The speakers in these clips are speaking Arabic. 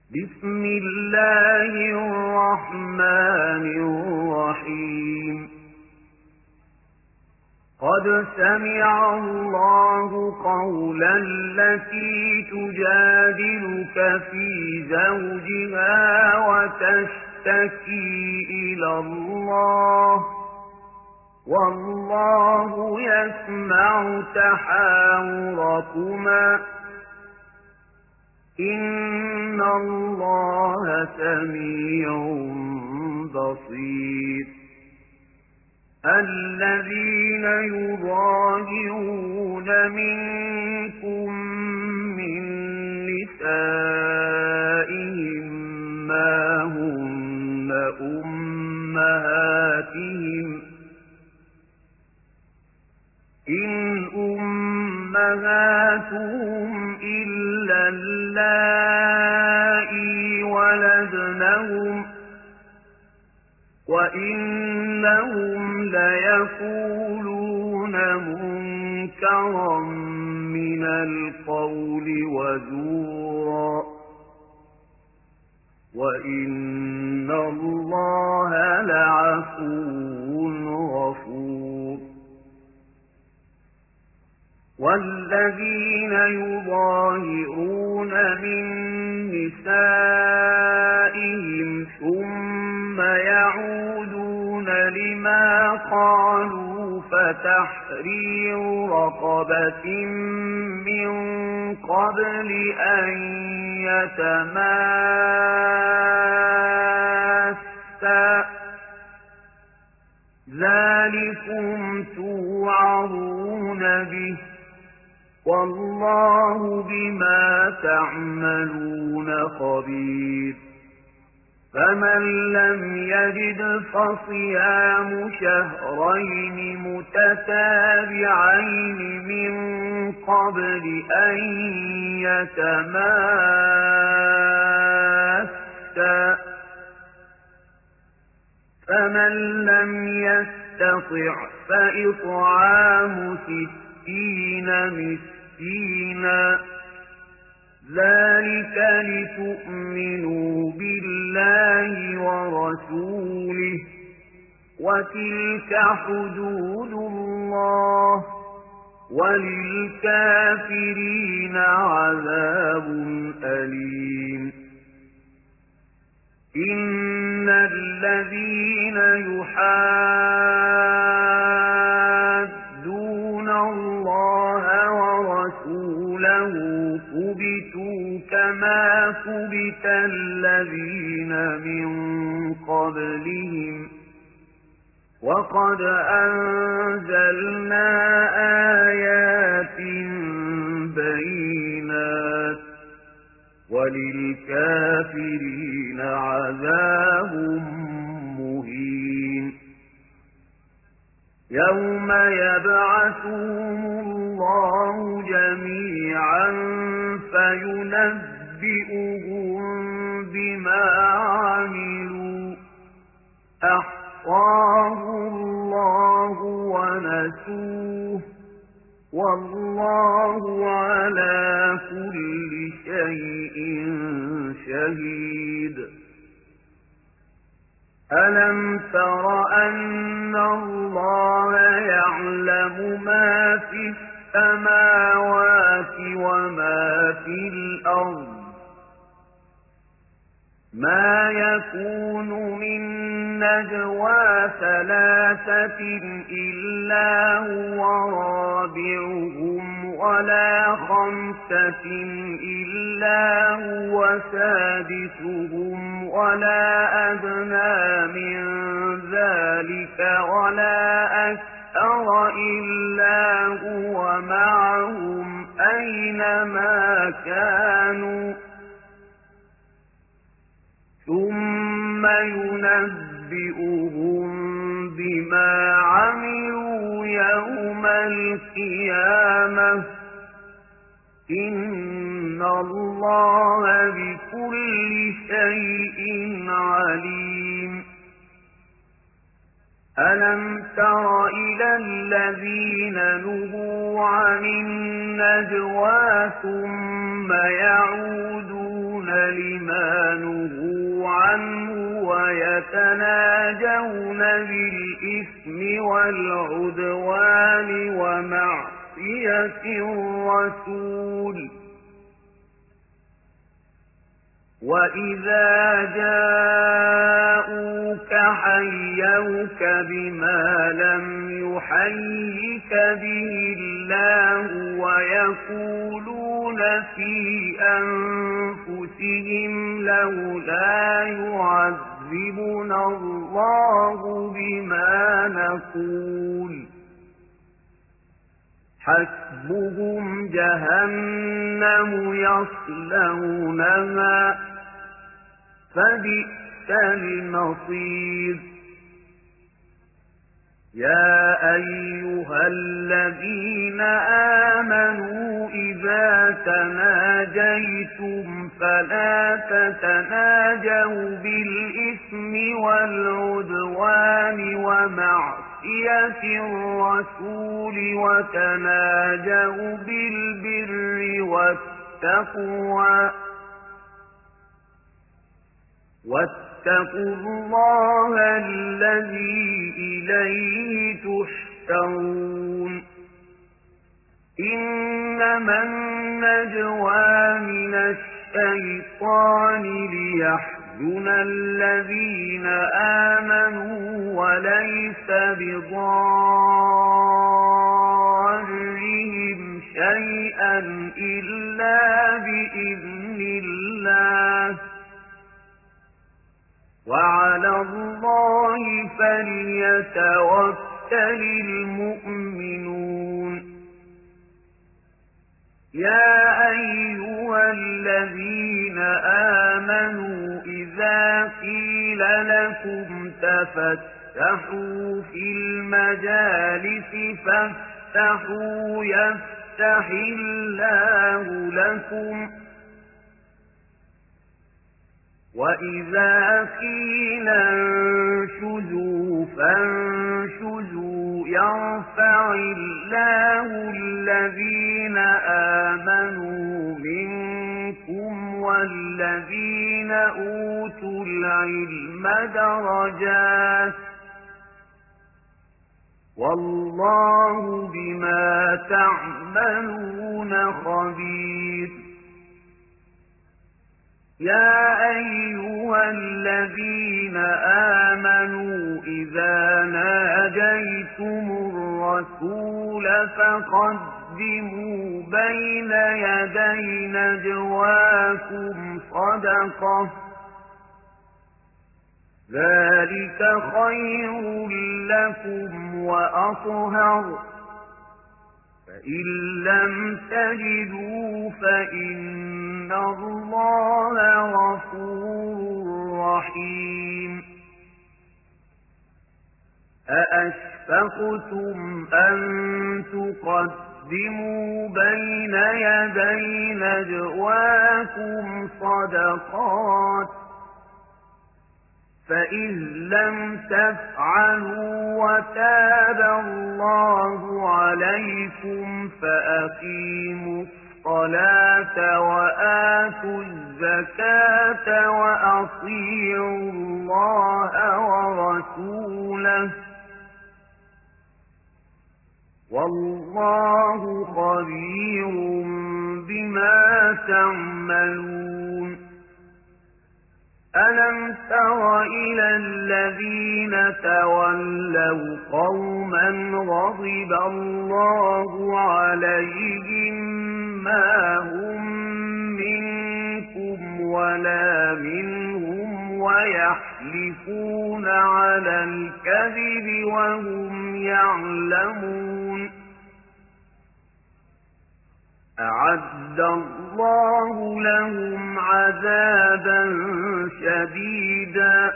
بسم الله الرحمن الرحيم قد سمع الله قولا التي تجادلك في زوجها وتشتكي إلى الله والله يسمع تحاوركما إن الله سميع بصير الذين يظاهرون منكم من نسائهم ما هن أمهاتهم إن أمهاتهم إلا اللائي ولدنهم وإنهم ليقولون منكرا من القول وزورا وإن الله لعفو غفور والذين يظاهرون من نسائهم ثم يعودون لما قالوا فتحرير رقبة من قبل أن يتماسا ذلكم توعظون به والله بما تعملون خبير فمن لم يجد فصيام شهرين متتابعين من قبل أن يتماسا فمن لم يستطع فإطعام 60 مسكينا ذلك لتؤمنوا بالله ورسوله وتلك حدود الله وللكافرين عذاب أليم إن الذين يحادون الله ورسوله كبتوا كما كبت الذين من قبلهم وقد أنزلنا آيات بينات وللكافرين عذاب مهين يوم يبعثهم الله جميعا فينبئهم بما عملوا أحصاه الله ونسوه والله على كل شيء شهيد ألم تر أن الله يعلم ما في السماوات وما في الأرض ما يكون من نجوى 3 إلا هو رابعهم ولا 5 إلا هو سادسهم ولا أدنى من ذلك ولا أكثر إلا هو معهم أينما كانوا ثم ينبئهم بما عملوا يوم القيامة إن الله بكل شيء عليم ألم تر إلى الذين نهوا عن النجوى ثم يعودون لما نهوا عنه ويتناجون بالإثم والعدوان ومعصية الرسول وإذا جاءوك حيوك بما لم يحيك به الله ويقولون في أنفسهم لولا يعذبنا الله بما نقول حسبهم جهنم يصلونها فبئس المصير يا أيها الذين آمنوا إذا تناجيتم فلا تتناجوا بالإثم والعدوان ومعصية الرسول وتناجوا بالبر والتقوى واتقوا الله الذي إليه تحشرون إنما النجوى من الشيطان ليحزن الذين آمنوا وليس بضارهم شيئا إلا بإذن الله وعلى الله فليتوكل المؤمنون يا أيها الذين آمنوا إذا قيل لكم تفسحوا في المجالس فافسحوا يفسح الله لكم وإذا قيل انشزوا فانشزوا يرفع الله الذين آمنوا منكم والذين أوتوا العلم درجات والله بما تعملون خبير يا أيها الذين آمنوا إذا ناجيتم الرسول فقدموا بين يدي نجواكم صدقة ذلك خير لكم وأطهر فإن لم تجدوا فإن الله غفور رحيم أأشفقتم أن تقدموا بين يدي نجواكم صدقات فإذ لم تفعلوا وتاب الله عليكم فأقيموا الصلاة وآتوا الزكاة وأطيعوا الله ورسوله والله خبير بما تعملون ألم تر إلى الذين تولوا قوما غضب الله عليهم ما هم منكم ولا منهم ويحلفون على الكذب وهم يعلمون أعد الله لهم عذابا شديدا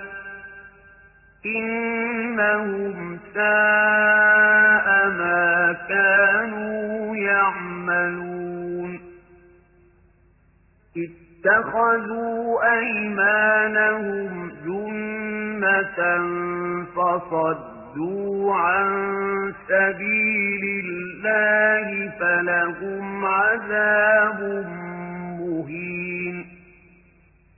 إنهم ساء ما كانوا يعملون اتخذوا أيمانهم جنة فصدوا عن سبيل الله فلهم عذاب مهين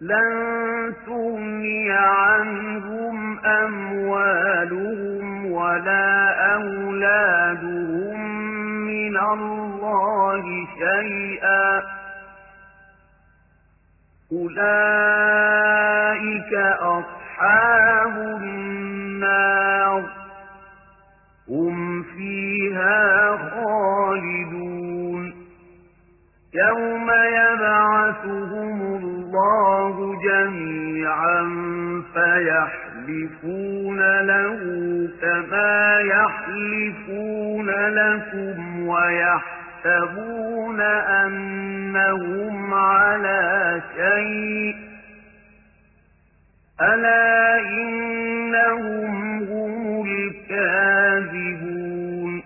لن تغني عنهم أموالهم ولا أولادهم من الله شيئا أولئك أصحاب النار هم فيها خالدون يوم يبعثهم الله جميعا فيحلفون له كما يحلفون لكم ويحسبون أنهم على شيء ألا إنهم هم الكاذبون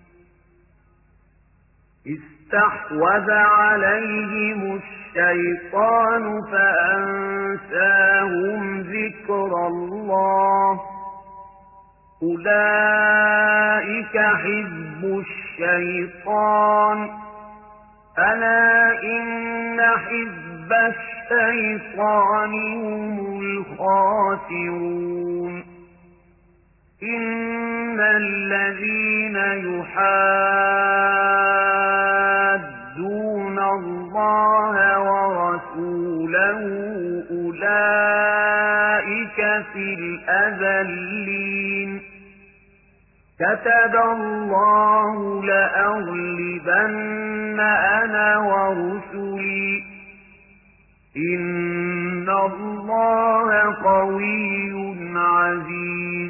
استحوذ عليهم الشيطان فأنساهم ذكر الله أولئك حزب الشيطان ألا إن حزب الشيطان هم الخاسرون إن الذين يحادون الله ورسوله أولئك في الأذلين كتب الله لأغلبن أنا ورسلي إن الله قوي عزيز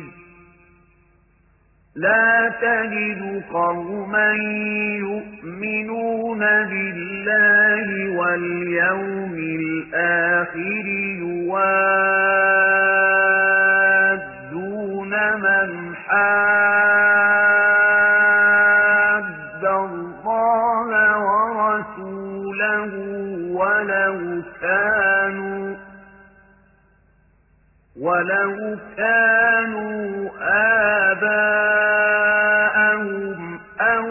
لا تجد قوما يؤمنون بالله واليوم الآخر يوادون من حاد الله ورسوله ولو كانوا آباءهم أو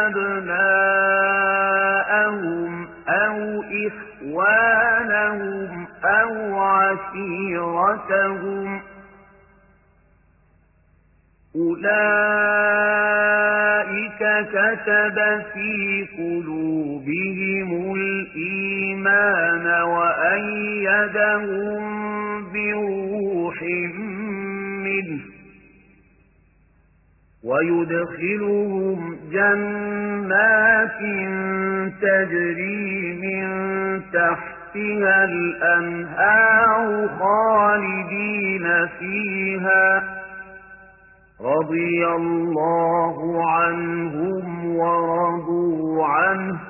أبناءهم أو إخوانهم أو عشيرتهم أولئك كتب في قلوبهم الإيمان وأيدهم بروح منه ويدخلهم جنات تجري من تحتها الأنهار خالدين فيها رضي الله عنهم ورضوا عنه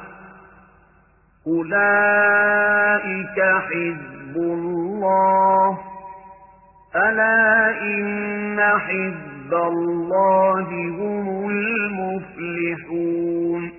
أولئك حزب الله ألا إن حزب الله هم المفلحون